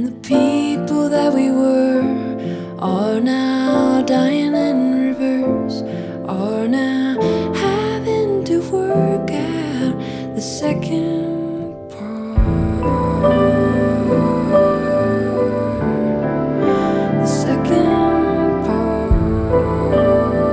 And the people that we were are now dying in reverse, are now having to work out the second part. The second part.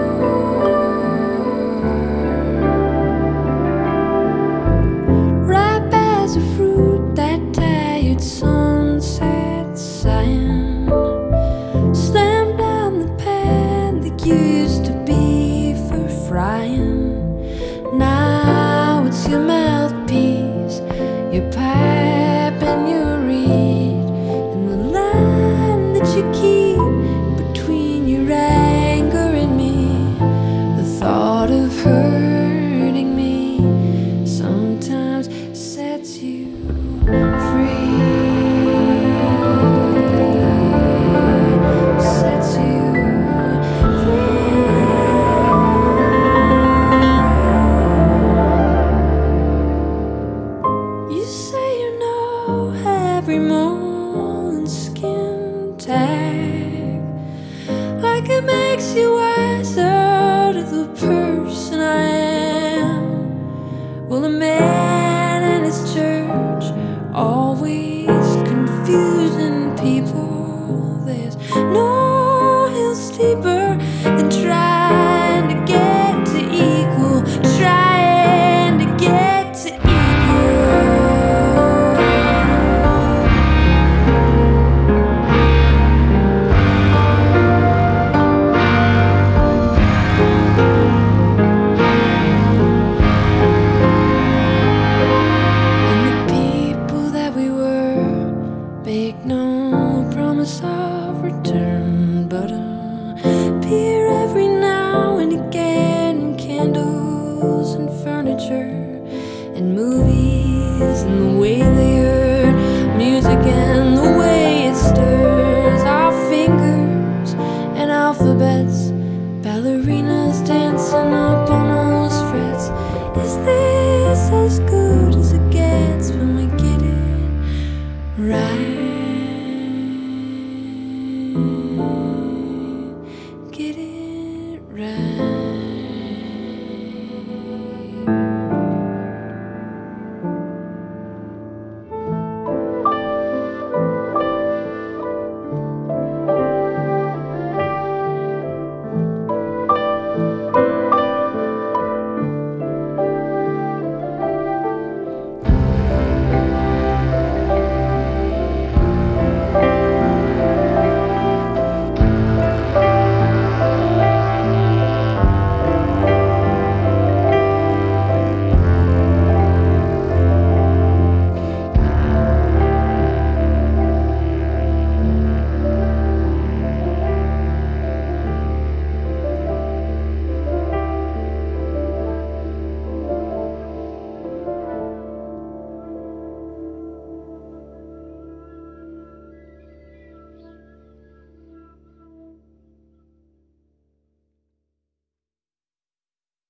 Ripe as a fruit that tired sunset sighing, slam down the pan that used to be for frying. Now it's your mouthpiece, your pipe and your reed, and the line that you keep between your anger and me. The thought of hurting me sometimes sets you free. Sets you free. You say you know every Moleskine tag, like it makes you wiser to the person I am. Well, a man and his church always confusing people. There's no hill steeper than trying to get to equal, trying to get to equal. And the people that we were make no promise of return, but appear every now and again in candles and furniture and movies, and the way they heard music and the